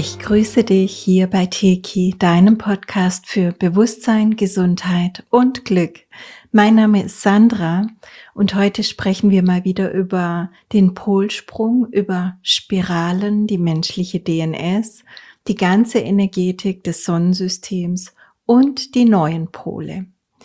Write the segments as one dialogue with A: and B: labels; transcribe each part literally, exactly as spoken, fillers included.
A: Ich grüße dich hier bei Teki, deinem Podcast für Bewusstsein, Gesundheit und Glück. Mein Name ist Sandra und heute sprechen wir mal wieder über den Polsprung, über Spiralen, die menschliche D N S, die ganze Energetik des Sonnensystems und die neuen Pole.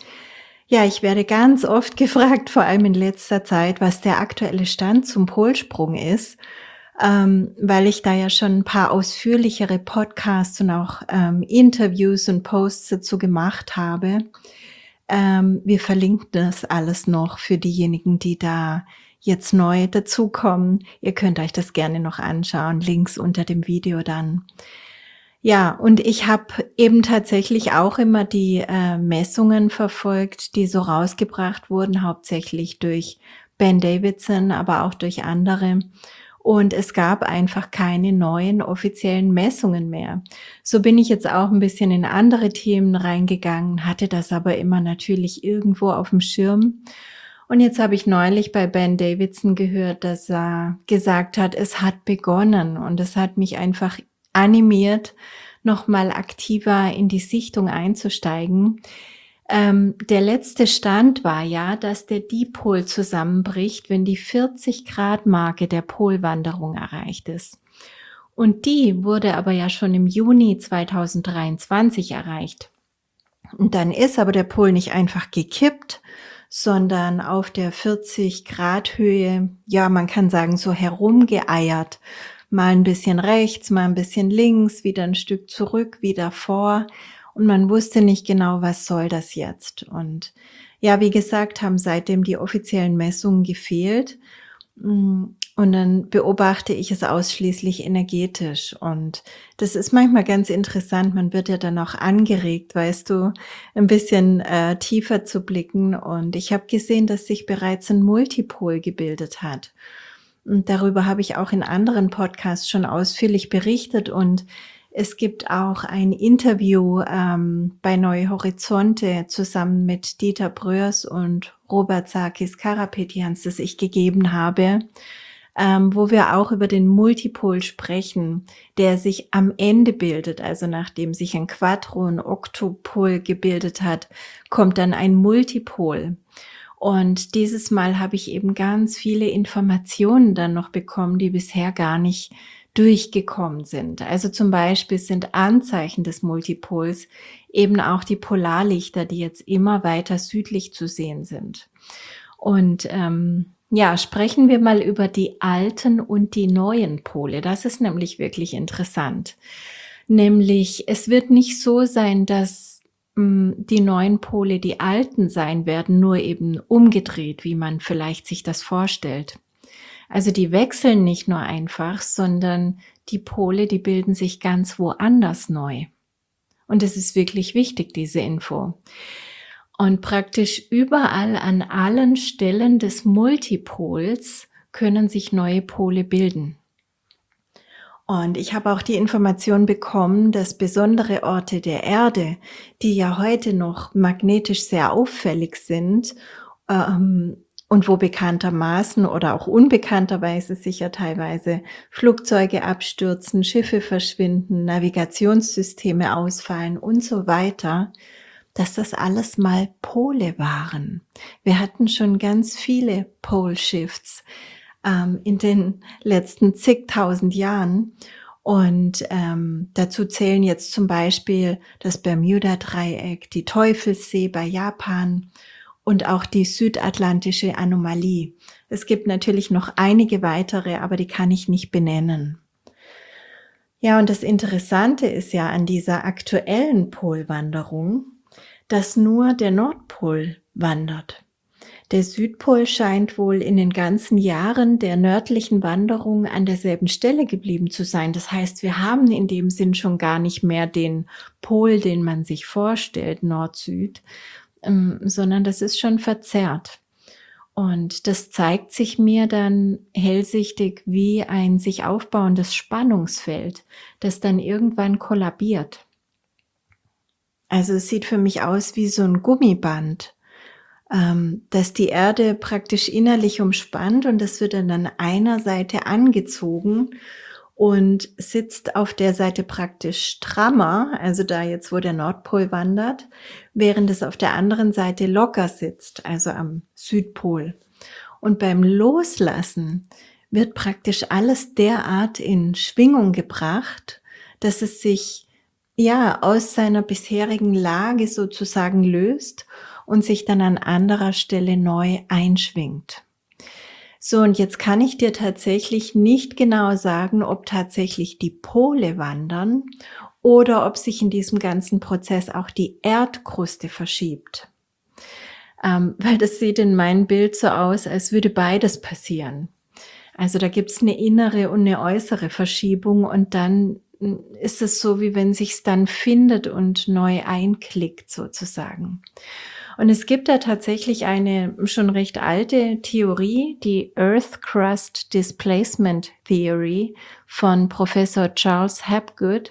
A: Ja, ich werde ganz oft gefragt, vor allem in letzter Zeit, was der aktuelle Stand zum Polsprung ist, ähm, weil ich da ja schon ein paar ausführlichere Podcasts und auch ähm, Interviews und Posts dazu gemacht habe. Ähm, wir verlinken das alles noch für diejenigen, die da jetzt neu dazukommen. Ihr könnt euch das gerne noch anschauen, Links unter dem Video dann. Ja, und ich habe eben tatsächlich auch immer die äh, Messungen verfolgt, die so rausgebracht wurden, hauptsächlich durch Ben Davidson, aber auch durch andere. Und es gab einfach keine neuen offiziellen Messungen mehr. So bin ich jetzt auch ein bisschen in andere Themen reingegangen, hatte das aber immer natürlich irgendwo auf dem Schirm. Und jetzt habe ich neulich bei Ben Davidson gehört, dass er gesagt hat, es hat begonnen. Und es hat mich einfach animiert, noch mal aktiver in die Sichtung einzusteigen. Ähm, der letzte Stand war ja, dass der Dipol zusammenbricht, wenn die vierzig Grad Marke der Polwanderung erreicht ist. Und die wurde aber ja schon im Juni zweitausenddreiundzwanzig erreicht. Und dann ist aber der Pol nicht einfach gekippt, sondern auf der vierzig Grad Höhe, ja, man kann sagen, so herumgeeiert. Mal ein bisschen rechts, mal ein bisschen links, wieder ein Stück zurück, wieder vor. Und man wusste nicht genau, was soll das jetzt. Und ja, wie gesagt, haben seitdem die offiziellen Messungen gefehlt. Mm, Und dann beobachte ich es ausschließlich energetisch. Und das ist manchmal ganz interessant. Man wird ja dann auch angeregt, weißt du, ein bisschen äh, tiefer zu blicken. Und ich habe gesehen, dass sich bereits ein Multipol gebildet hat. Und darüber habe ich auch in anderen Podcasts schon ausführlich berichtet. Und es gibt auch ein Interview ähm, bei Neue Horizonte zusammen mit Dieter Bröers und Robert Sarkis Karapetians, das ich gegeben habe, ähm, wo wir auch über den Multipol sprechen, der sich am Ende bildet. Also nachdem sich ein Quadro- und Oktopol gebildet hat, kommt dann ein Multipol. Und dieses Mal habe ich eben ganz viele Informationen dann noch bekommen, die bisher gar nicht durchgekommen sind. Also zum Beispiel sind Anzeichen des Multipols eben auch die Polarlichter, die jetzt immer weiter südlich zu sehen sind. Und ähm, ja, sprechen wir mal über die alten und die neuen Pole. Das ist nämlich wirklich interessant. Nämlich, es wird nicht so sein, dass mh, die neuen Pole die alten sein werden, nur eben umgedreht, wie man vielleicht sich das vorstellt. Also die wechseln nicht nur einfach, sondern die Pole, die bilden sich ganz woanders neu. Und es ist wirklich wichtig, diese Info. Und praktisch überall an allen Stellen des Multipols können sich neue Pole bilden. Und ich habe auch die Information bekommen, dass besondere Orte der Erde, die ja heute noch magnetisch sehr auffällig sind, ähm, und wo bekanntermaßen oder auch unbekannterweise sicher teilweise Flugzeuge abstürzen, Schiffe verschwinden, Navigationssysteme ausfallen und so weiter, dass das alles mal Pole waren. Wir hatten schon ganz viele Pole Shifts ähm, in den letzten zigtausend Jahren. Und ähm, dazu zählen jetzt zum Beispiel das Bermuda-Dreieck, die Teufelssee bei Japan und auch die südatlantische Anomalie. Es gibt natürlich noch einige weitere, aber die kann ich nicht benennen. Ja, und das Interessante ist ja an dieser aktuellen Polwanderung, dass nur der Nordpol wandert. Der Südpol scheint wohl in den ganzen Jahren der nördlichen Wanderung an derselben Stelle geblieben zu sein. Das heißt, wir haben in dem Sinn schon gar nicht mehr den Pol, den man sich vorstellt, Nord-Süd, ähm, sondern das ist schon verzerrt. Und das zeigt sich mir dann hellsichtig wie ein sich aufbauendes Spannungsfeld, das dann irgendwann kollabiert. Also es sieht für mich aus wie so ein Gummiband, ähm, das die Erde praktisch innerlich umspannt und das wird dann an einer Seite angezogen und sitzt auf der Seite praktisch strammer, also da jetzt, wo der Nordpol wandert, während es auf der anderen Seite locker sitzt, also am Südpol. Und beim Loslassen wird praktisch alles derart in Schwingung gebracht, dass es sich ja aus seiner bisherigen Lage sozusagen löst und sich dann an anderer Stelle neu einschwingt. So, und jetzt kann ich dir tatsächlich nicht genau sagen, ob tatsächlich die Pole wandern oder ob sich in diesem ganzen Prozess auch die Erdkruste verschiebt. Ähm, weil das sieht in meinem Bild so aus, als würde beides passieren. Also da gibt's eine innere und eine äußere Verschiebung und dann mm, ist es so, wie wenn sich's dann findet und neu einklickt sozusagen. Und es gibt da tatsächlich eine schon recht alte Theorie, die Earth Crust Displacement Theory von Professor Charles Hapgood.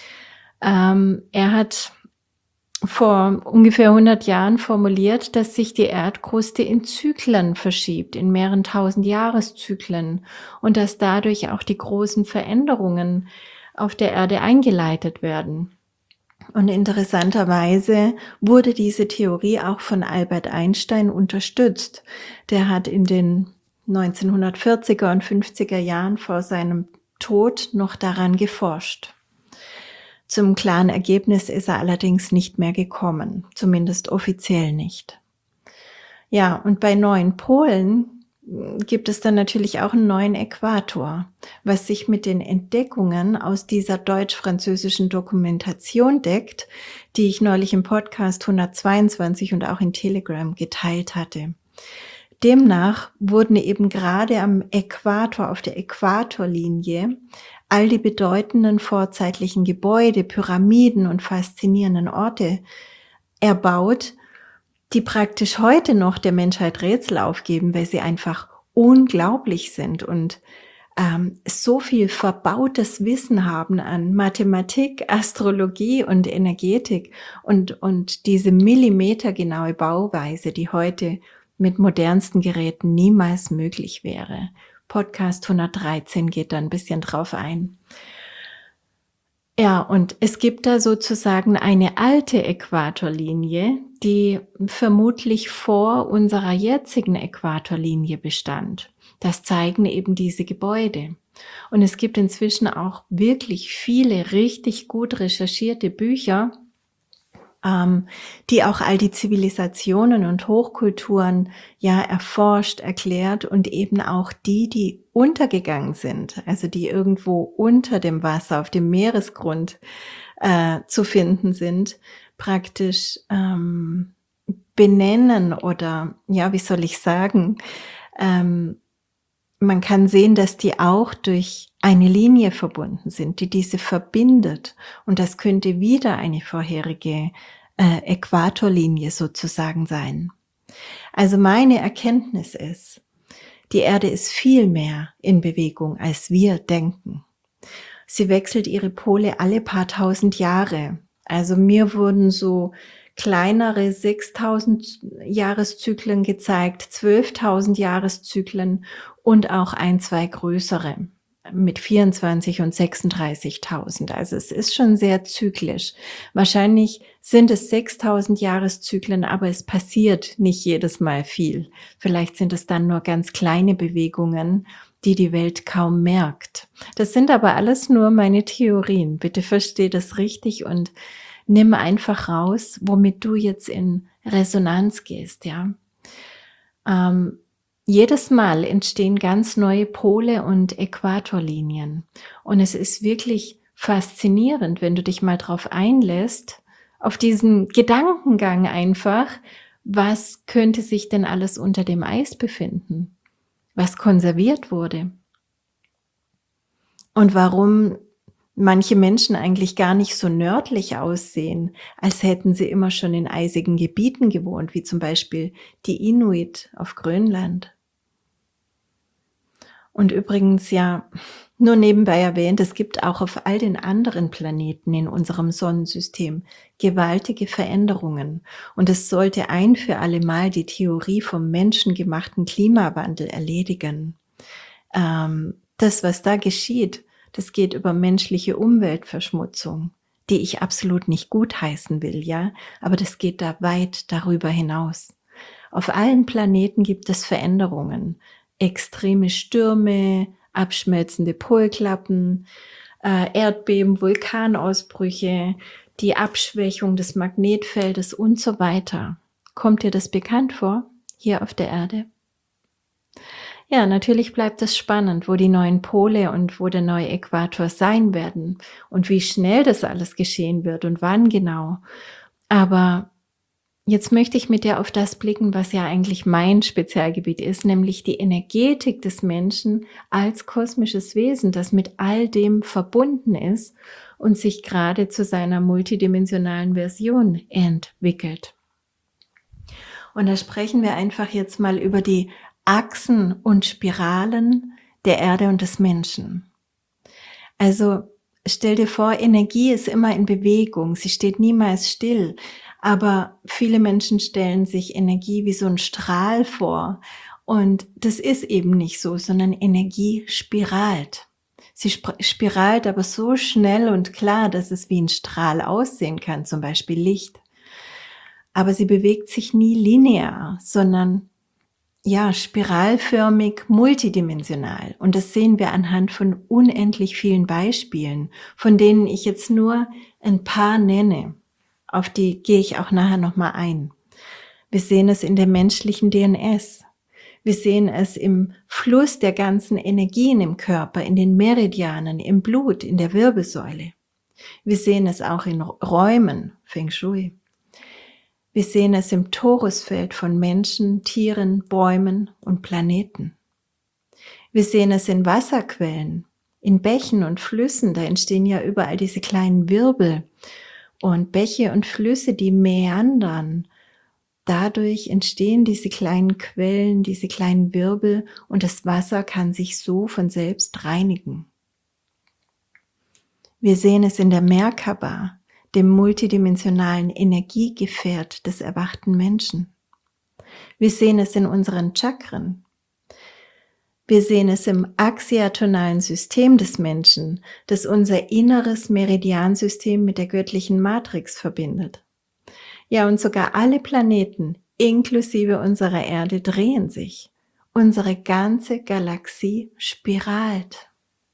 A: Ähm, er hat vor ungefähr hundert Jahren formuliert, dass sich die Erdkruste in Zyklen verschiebt, in mehreren tausend Jahreszyklen und dass dadurch auch die großen Veränderungen auf der Erde eingeleitet werden. Und interessanterweise wurde diese Theorie auch von Albert Einstein unterstützt. Der hat in den neunzehnhundertvierziger und fünfziger Jahren vor seinem Tod noch daran geforscht. Zum klaren Ergebnis ist er allerdings nicht mehr gekommen, zumindest offiziell nicht. Ja, und bei neuen Polen gibt es dann natürlich auch einen neuen Äquator, was sich mit den Entdeckungen aus dieser deutsch-französischen Dokumentation deckt, die ich neulich im Podcast hundertzweiundzwanzig und auch in Telegram geteilt hatte. Demnach wurden eben gerade am Äquator, auf der Äquatorlinie, all die bedeutenden vorzeitlichen Gebäude, Pyramiden und faszinierenden Orte erbaut, die praktisch heute noch der Menschheit Rätsel aufgeben, weil sie einfach unglaublich sind und ähm, so viel verbautes Wissen haben an Mathematik, Astrologie und Energetik und, und diese millimetergenaue Bauweise, die heute mit modernsten Geräten niemals möglich wäre. Podcast hundertdreizehn geht da ein bisschen drauf ein. Ja, und es gibt da sozusagen eine alte Äquatorlinie, die vermutlich vor unserer jetzigen Äquatorlinie bestand. Das zeigen eben diese Gebäude. Und es gibt inzwischen auch wirklich viele richtig gut recherchierte Bücher, ähm, die auch all die Zivilisationen und Hochkulturen ja erforscht, erklärt und eben auch die, die untergegangen sind, also die irgendwo unter dem Wasser, auf dem Meeresgrund äh, zu finden sind, praktisch ähm, benennen oder, ja, wie soll ich sagen, ähm, man kann sehen, dass die auch durch eine Linie verbunden sind, die diese verbindet. Und das könnte wieder eine vorherige äh, Äquatorlinie sozusagen sein. Also meine Erkenntnis ist, die Erde ist viel mehr in Bewegung, als wir denken. Sie wechselt ihre Pole alle paar tausend Jahre. Also mir wurden so kleinere sechstausend Jahreszyklen gezeigt, zwölftausend Jahreszyklen und auch ein, zwei größere mit vierundzwanzig und sechsunddreißigtausend. Also es ist schon sehr zyklisch. Wahrscheinlich sind es sechstausend Jahreszyklen, aber es passiert nicht jedes Mal viel. Vielleicht sind es dann nur ganz kleine Bewegungen, die die Welt kaum merkt. Das sind aber alles nur meine Theorien. Bitte versteh das richtig und nimm einfach raus, womit du jetzt in Resonanz gehst, ja. Ähm, jedes Mal entstehen ganz neue Pole und Äquatorlinien. Und es ist wirklich faszinierend, wenn du dich mal drauf einlässt, auf diesen Gedankengang einfach, was könnte sich denn alles unter dem Eis befinden? Was konserviert wurde? Und warum manche Menschen eigentlich gar nicht so nördlich aussehen, als hätten sie immer schon in eisigen Gebieten gewohnt, wie zum Beispiel die Inuit auf Grönland. Und übrigens ja, nur nebenbei erwähnt, es gibt auch auf all den anderen Planeten in unserem Sonnensystem gewaltige Veränderungen. Und es sollte ein für alle Mal die Theorie vom menschengemachten Klimawandel erledigen. Ähm, das, was da geschieht, Das geht über menschliche Umweltverschmutzung, die ich absolut nicht gutheißen will, ja, aber das geht da weit darüber hinaus. Auf allen Planeten gibt es Veränderungen, extreme Stürme, abschmelzende Polkappen, äh, Erdbeben, Vulkanausbrüche, die Abschwächung des Magnetfeldes und so weiter. Kommt dir das bekannt vor, hier auf der Erde? Ja, natürlich bleibt es spannend, wo die neuen Pole und wo der neue Äquator sein werden und wie schnell das alles geschehen wird und wann genau. Aber jetzt möchte ich mit dir auf das blicken, was ja eigentlich mein Spezialgebiet ist, nämlich die Energetik des Menschen als kosmisches Wesen, das mit all dem verbunden ist und sich gerade zu seiner multidimensionalen Version entwickelt. Und da sprechen wir einfach jetzt mal über die Achsen und Spiralen der Erde und des Menschen. Also stell dir vor, Energie ist immer in Bewegung, sie steht niemals still. Aber viele Menschen stellen sich Energie wie so ein Strahl vor. Und das ist eben nicht so, sondern Energie spiralt. Sie spiralt aber so schnell und klar, dass es wie ein Strahl aussehen kann, zum Beispiel Licht. Aber sie bewegt sich nie linear, sondern ja, spiralförmig, multidimensional. Und das sehen wir anhand von unendlich vielen Beispielen, von denen ich jetzt nur ein paar nenne. Auf die gehe ich auch nachher nochmal ein. Wir sehen es in der menschlichen D N S. Wir sehen es im Fluss der ganzen Energien im Körper, in den Meridianen, im Blut, in der Wirbelsäule. Wir sehen es auch in Räumen, Feng Shui. Wir sehen es im Torusfeld von Menschen, Tieren, Bäumen und Planeten. Wir sehen es in Wasserquellen, in Bächen und Flüssen, da entstehen ja überall diese kleinen Wirbel und Bäche und Flüsse, die meandern. Dadurch entstehen diese kleinen Quellen, diese kleinen Wirbel und das Wasser kann sich so von selbst reinigen. Wir sehen es in der Merkaba, dem multidimensionalen Energiegefährt des erwachten Menschen. Wir sehen es in unseren Chakren. Wir sehen es im axiatonalen System des Menschen, das unser inneres Meridiansystem mit der göttlichen Matrix verbindet. Ja, und sogar alle Planeten, inklusive unserer Erde, drehen sich. Unsere ganze Galaxie spiralt.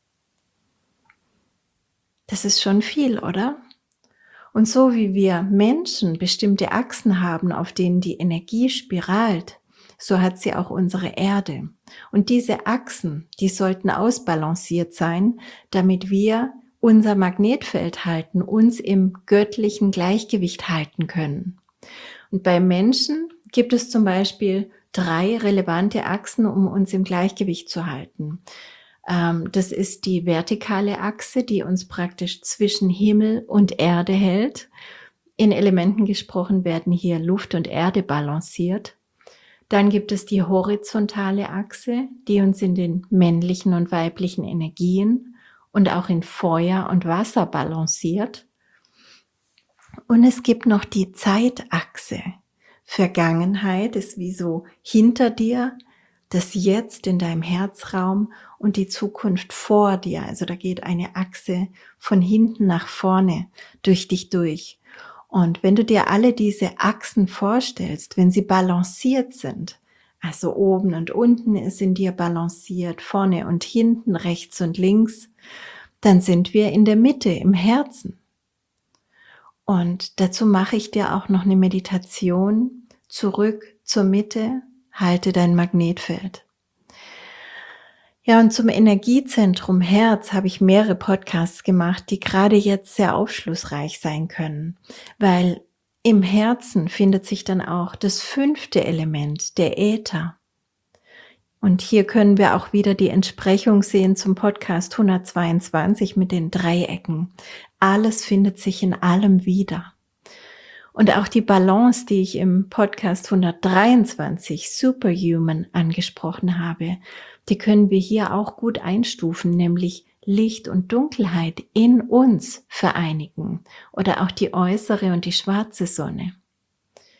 A: Das ist schon viel, oder? Und so wie wir Menschen bestimmte Achsen haben, auf denen die Energie spiralt, so hat sie auch unsere Erde. Und diese Achsen, die sollten ausbalanciert sein, damit wir unser Magnetfeld halten, uns im göttlichen Gleichgewicht halten können. Und bei Menschen gibt es zum Beispiel drei relevante Achsen, um uns im Gleichgewicht zu halten. Das ist die vertikale Achse, die uns praktisch zwischen Himmel und Erde hält. In Elementen gesprochen werden hier Luft und Erde balanciert. Dann gibt es die horizontale Achse, die uns in den männlichen und weiblichen Energien und auch in Feuer und Wasser balanciert. Und es gibt noch die Zeitachse. Vergangenheit ist wie so hinter dir, das Jetzt in deinem Herzraum und die Zukunft vor dir. Also da geht eine Achse von hinten nach vorne durch dich durch. Und wenn du dir alle diese Achsen vorstellst, wenn sie balanciert sind, also oben und unten ist in dir balanciert, vorne und hinten, rechts und links, dann sind wir in der Mitte, im Herzen. Und dazu mache ich dir auch noch eine Meditation zurück zur Mitte. Halte dein Magnetfeld. Ja, und zum Energiezentrum Herz habe ich mehrere Podcasts gemacht, die gerade jetzt sehr aufschlussreich sein können, weil im Herzen findet sich dann auch das fünfte Element, der Äther. Und hier können wir auch wieder die Entsprechung sehen zum Podcast hundertzweiundzwanzig mit den Dreiecken. Alles findet sich in allem wieder. Und auch die Balance, die ich im Podcast hundertdreiundzwanzig Superhuman angesprochen habe, die können wir hier auch gut einstufen, nämlich Licht und Dunkelheit in uns vereinigen oder auch die äußere und die schwarze Sonne.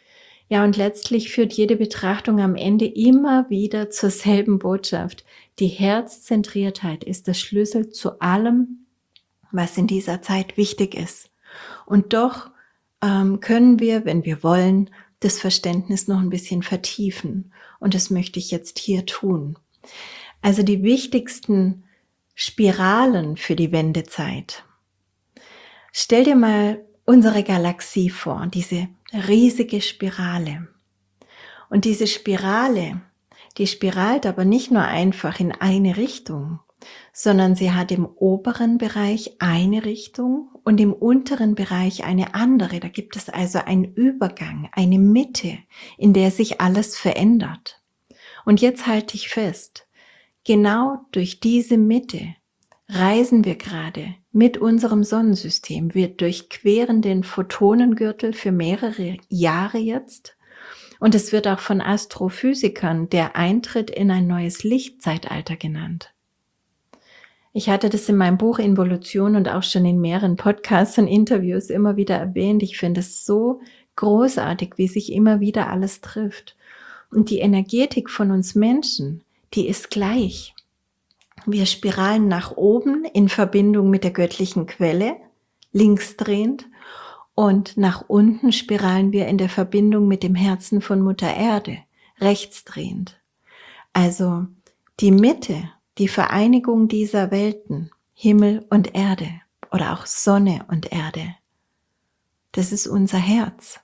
A: Ja, und letztlich führt jede Betrachtung am Ende immer wieder zur selben Botschaft. Die Herzzentriertheit ist der Schlüssel zu allem, was in dieser Zeit wichtig ist. Und doch ähm, können wir, wenn wir wollen, das Verständnis noch ein bisschen vertiefen. Und das möchte ich jetzt hier tun. Also die wichtigsten Spiralen für die Wendezeit. Stell dir mal unsere Galaxie vor, diese riesige Spirale. Und diese Spirale, die spiralt aber nicht nur einfach in eine Richtung, sondern sie hat im oberen Bereich eine Richtung und im unteren Bereich eine andere. Da gibt es also einen Übergang, eine Mitte, in der sich alles verändert. Und jetzt halte ich fest, genau durch diese Mitte reisen wir gerade mit unserem Sonnensystem. Wir durchqueren den Photonengürtel für mehrere Jahre jetzt. Und es wird auch von Astrophysikern der Eintritt in ein neues Lichtzeitalter genannt. Ich hatte das in meinem Buch Involution und auch schon in mehreren Podcasts und Interviews immer wieder erwähnt. Ich finde es so großartig, wie sich immer wieder alles trifft. Und die Energetik von uns Menschen, die ist gleich. Wir spiralen nach oben in Verbindung mit der göttlichen Quelle, linksdrehend, und nach unten spiralen wir in der Verbindung mit dem Herzen von Mutter Erde, rechtsdrehend. Also die Mitte, die Vereinigung dieser Welten, Himmel und Erde oder auch Sonne und Erde, das ist unser Herz.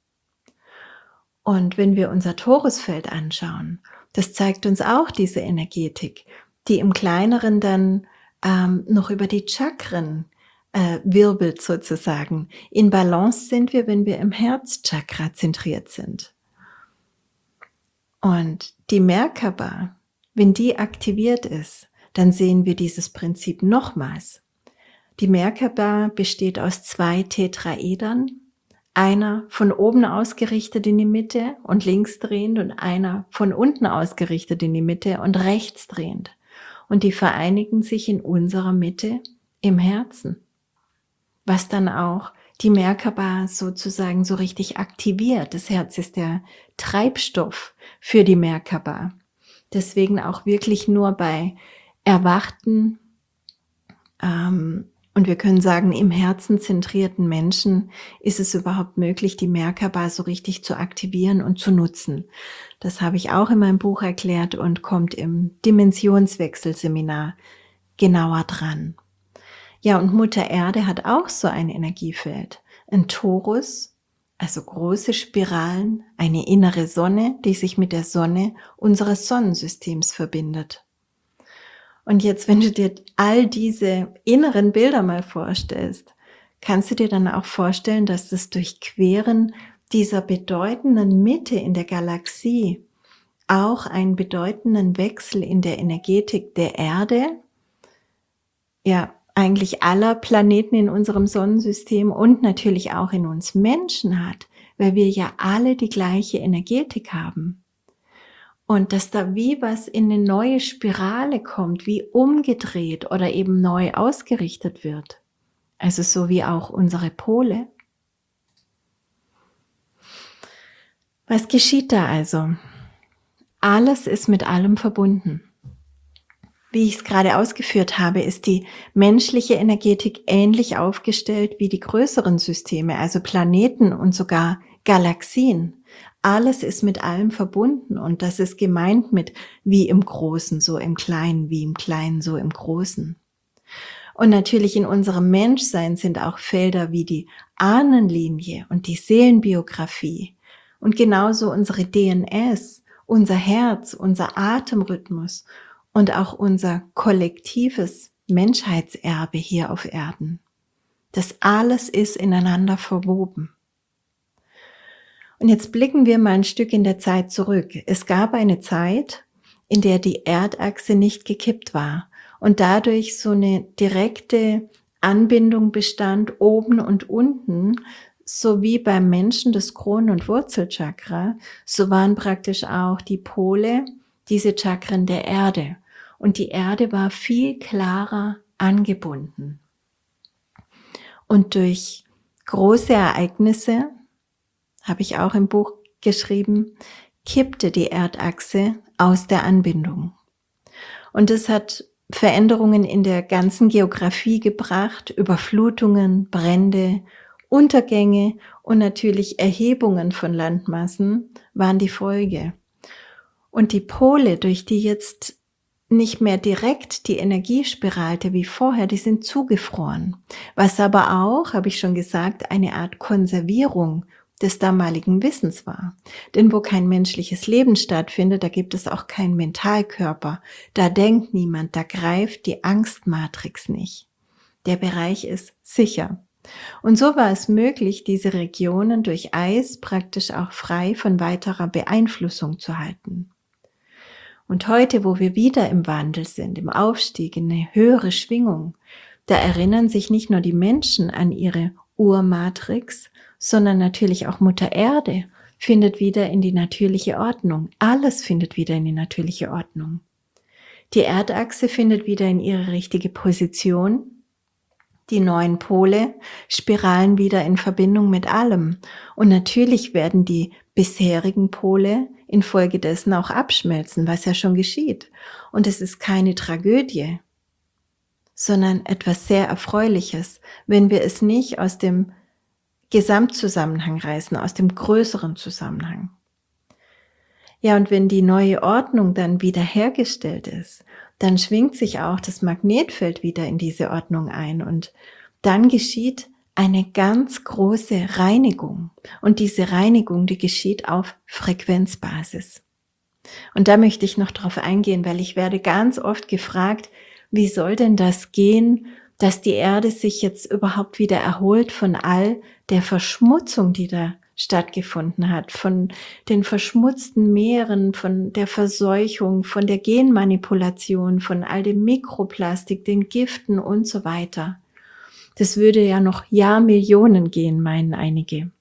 A: Und wenn wir unser Torusfeld anschauen, das zeigt uns auch diese Energetik, die im Kleineren dann ähm, noch über die Chakren äh, wirbelt sozusagen. In Balance sind wir, wenn wir im Herzchakra zentriert sind. Und die Merkaba, wenn die aktiviert ist, dann sehen wir dieses Prinzip nochmals. Die Merkaba besteht aus zwei Tetraedern, einer von oben ausgerichtet in die Mitte und linksdrehend und einer von unten ausgerichtet in die Mitte und rechtsdrehend. Und die vereinigen sich in unserer Mitte im Herzen, was dann auch die Merkaba sozusagen so richtig aktiviert. Das Herz ist der Treibstoff für die Merkaba. Deswegen auch wirklich nur bei erwachten ähm, und wir können sagen, im Herzen zentrierten Menschen ist es überhaupt möglich, die Merkaba so richtig zu aktivieren und zu nutzen. Das habe ich auch in meinem Buch erklärt und kommt im Dimensionswechselseminar genauer dran. Ja, und Mutter Erde hat auch so ein Energiefeld. Ein Torus, also große Spiralen, eine innere Sonne, die sich mit der Sonne unseres Sonnensystems verbindet. Und jetzt, wenn du dir all diese inneren Bilder mal vorstellst, kannst du dir dann auch vorstellen, dass das Durchqueren dieser bedeutenden Mitte in der Galaxie auch einen bedeutenden Wechsel in der Energetik der Erde, ja, eigentlich aller Planeten in unserem Sonnensystem und natürlich auch in uns Menschen hat, weil wir ja alle die gleiche Energetik haben. Und dass da wie was in eine neue Spirale kommt, wie umgedreht oder eben neu ausgerichtet wird. Also so wie auch unsere Pole. Was geschieht da also? Alles ist mit allem verbunden. Wie ich es gerade ausgeführt habe, ist die menschliche Energetik ähnlich aufgestellt wie die größeren Systeme, also Planeten und sogar Galaxien. Alles ist mit allem verbunden und das ist gemeint mit wie im Großen, so im Kleinen, wie im Kleinen, so im Großen. Und natürlich in unserem Menschsein sind auch Felder wie die Ahnenlinie und die Seelenbiografie und genauso unsere D N S, unser Herz, unser Atemrhythmus und auch unser kollektives Menschheitserbe hier auf Erden. Das alles ist ineinander verwoben. Und jetzt blicken wir mal ein Stück in der Zeit zurück. Es gab eine Zeit, in der die Erdachse nicht gekippt war und dadurch so eine direkte Anbindung bestand oben und unten, so wie beim Menschen das Kronen- und Wurzelchakra, so waren praktisch auch die Pole diese Chakren der Erde. Und die Erde war viel klarer angebunden. Und durch große Ereignisse, habe ich auch im Buch geschrieben, kippte die Erdachse aus der Anbindung. Und es hat Veränderungen in der ganzen Geografie gebracht, Überflutungen, Brände, Untergänge und natürlich Erhebungen von Landmassen waren die Folge. Und die Pole, durch die jetzt nicht mehr direkt die Energie spiralte wie vorher, die sind zugefroren. Was aber auch, habe ich schon gesagt, eine Art Konservierung des damaligen Wissens war. Denn wo kein menschliches Leben stattfindet, da gibt es auch keinen Mentalkörper. Da denkt niemand, da greift die Angstmatrix nicht. Der Bereich ist sicher. Und so war es möglich, diese Regionen durch Eis praktisch auch frei von weiterer Beeinflussung zu halten. Und heute, wo wir wieder im Wandel sind, im Aufstieg, in eine höhere Schwingung, da erinnern sich nicht nur die Menschen an ihre Urmatrix, sondern natürlich auch Mutter Erde findet wieder in die natürliche Ordnung. Alles findet wieder in die natürliche Ordnung. Die Erdachse findet wieder in ihre richtige Position. Die neuen Pole spiralen wieder in Verbindung mit allem. Und natürlich werden die bisherigen Pole infolgedessen auch abschmelzen, was ja schon geschieht. Und es ist keine Tragödie, sondern etwas sehr Erfreuliches, wenn wir es nicht aus dem Gesamtzusammenhang reißen, aus dem größeren Zusammenhang. Ja, und wenn die neue Ordnung dann wiederhergestellt ist, dann schwingt sich auch das Magnetfeld wieder in diese Ordnung ein und dann geschieht eine ganz große Reinigung. Und diese Reinigung, die geschieht auf Frequenzbasis. Und da möchte ich noch drauf eingehen, weil ich werde ganz oft gefragt, wie soll denn das gehen, dass die Erde sich jetzt überhaupt wieder erholt von all der Verschmutzung, die da stattgefunden hat, von den verschmutzten Meeren, von der Verseuchung, von der Genmanipulation, von all dem Mikroplastik, den Giften und so weiter. Das würde ja noch Jahrmillionen gehen, meinen einige.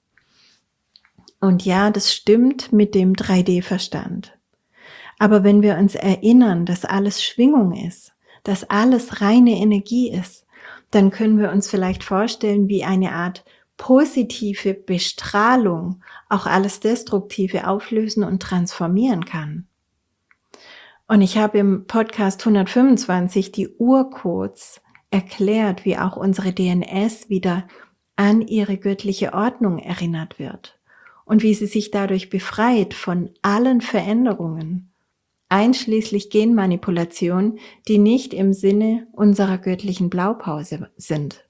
A: Und ja, das stimmt mit dem drei D-Verstand. Aber wenn wir uns erinnern, dass alles Schwingung ist, dass alles reine Energie ist, dann können wir uns vielleicht vorstellen, wie eine Art positive Bestrahlung auch alles Destruktive auflösen und transformieren kann. Und ich habe im Podcast hundertfünfundzwanzig die Urcodes erklärt, wie auch unsere D N S wieder an ihre göttliche Ordnung erinnert wird und wie sie sich dadurch befreit von allen Veränderungen, einschließlich Genmanipulation, die nicht im Sinne unserer göttlichen Blaupause sind.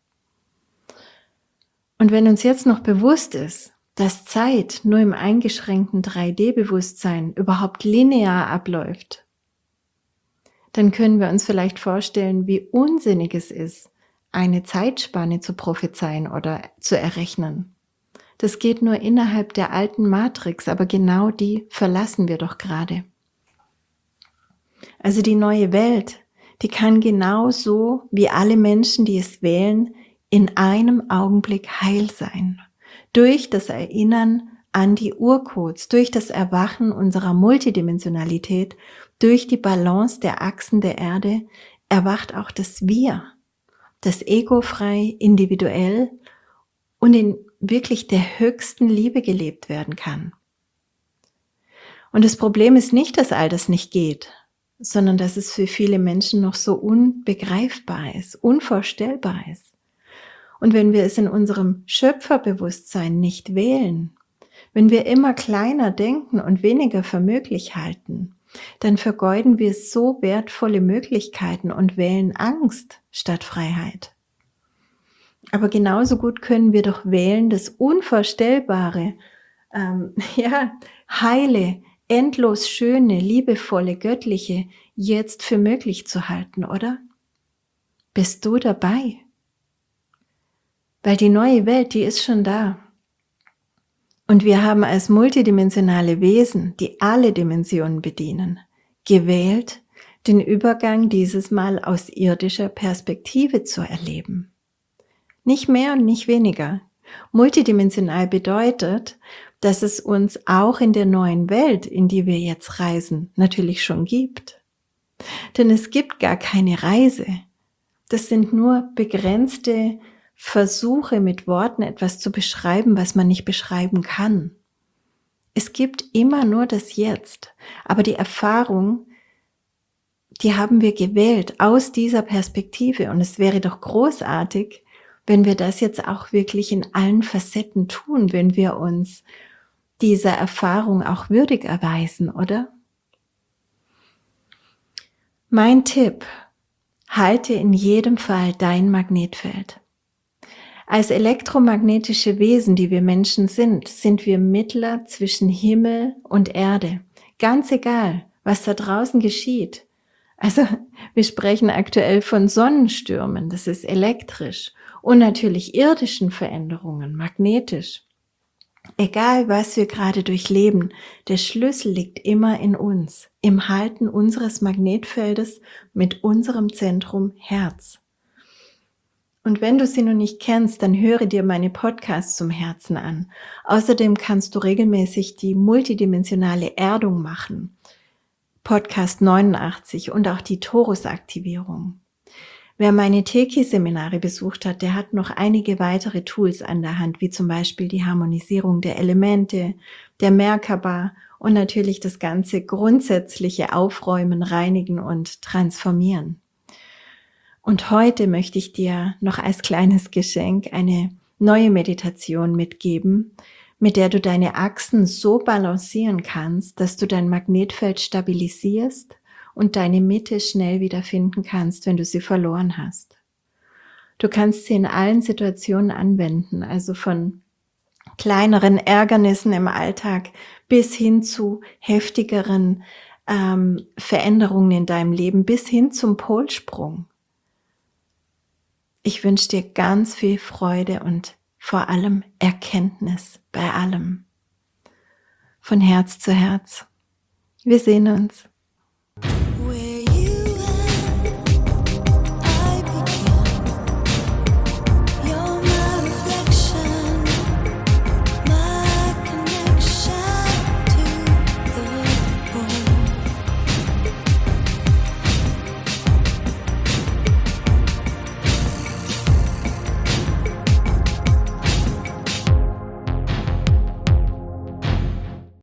A: Und wenn uns jetzt noch bewusst ist, dass Zeit nur im eingeschränkten drei D-Bewusstsein überhaupt linear abläuft, dann können wir uns vielleicht vorstellen, wie unsinnig es ist, eine Zeitspanne zu prophezeien oder zu errechnen. Das geht nur innerhalb der alten Matrix, aber genau die verlassen wir doch gerade. Also die neue Welt, die kann genauso wie alle Menschen, die es wählen, in einem Augenblick heil sein. Durch das Erinnern an die Urcodes, durch das Erwachen unserer Multidimensionalität, durch die Balance der Achsen der Erde, erwacht auch das Wir, das egofrei, individuell und in wirklich der höchsten Liebe gelebt werden kann. Und das Problem ist nicht, dass all das nicht geht, sondern dass es für viele Menschen noch so unbegreifbar ist, unvorstellbar ist. Und wenn wir es in unserem Schöpferbewusstsein nicht wählen, wenn wir immer kleiner denken und weniger für möglich halten, dann vergeuden wir so wertvolle Möglichkeiten und wählen Angst statt Freiheit. Aber genauso gut können wir doch wählen, das Unvorstellbare, ähm, ja, heile, endlos schöne, liebevolle, göttliche jetzt für möglich zu halten, oder? Bist du dabei? Weil die neue Welt, die ist schon da. Und wir haben als multidimensionale Wesen, die alle Dimensionen bedienen, gewählt, den Übergang dieses Mal aus irdischer Perspektive zu erleben. Nicht mehr und nicht weniger. Multidimensional bedeutet, dass es uns auch in der neuen Welt, in die wir jetzt reisen, natürlich schon gibt. Denn es gibt gar keine Reise. Das sind nur begrenzte Versuche mit Worten etwas zu beschreiben, was man nicht beschreiben kann. Es gibt immer nur das Jetzt, aber die Erfahrung, die haben wir gewählt aus dieser Perspektive und es wäre doch großartig, wenn wir das jetzt auch wirklich in allen Facetten tun, wenn wir uns dieser Erfahrung auch würdig erweisen, oder? Mein Tipp: Halte in jedem Fall dein Magnetfeld. Als elektromagnetische Wesen, die wir Menschen sind, sind wir Mittler zwischen Himmel und Erde. Ganz egal, was da draußen geschieht. Also, wir sprechen aktuell von Sonnenstürmen, das ist elektrisch, und natürlich irdischen Veränderungen, magnetisch. Egal, was wir gerade durchleben, der Schlüssel liegt immer in uns, im Halten unseres Magnetfeldes mit unserem Zentrum Herz. Und wenn du sie noch nicht kennst, dann höre dir meine Podcasts zum Herzen an. Außerdem kannst du regelmäßig die multidimensionale Erdung machen, Podcast neunundachtzig, und auch die Torus-Aktivierung. Wer meine Teki-Seminare besucht hat, der hat noch einige weitere Tools an der Hand, wie zum Beispiel die Harmonisierung der Elemente, der Merkaba und natürlich das ganze grundsätzliche Aufräumen, Reinigen und Transformieren. Und heute möchte ich dir noch als kleines Geschenk eine neue Meditation mitgeben, mit der du deine Achsen so balancieren kannst, dass du dein Magnetfeld stabilisierst und deine Mitte schnell wiederfinden kannst, wenn du sie verloren hast. Du kannst sie in allen Situationen anwenden, also von kleineren Ärgernissen im Alltag bis hin zu heftigeren ähm, Veränderungen in deinem Leben, bis hin zum Polsprung. Ich wünsche dir ganz viel Freude und vor allem Erkenntnis bei allem. Von Herz zu Herz. Wir sehen uns.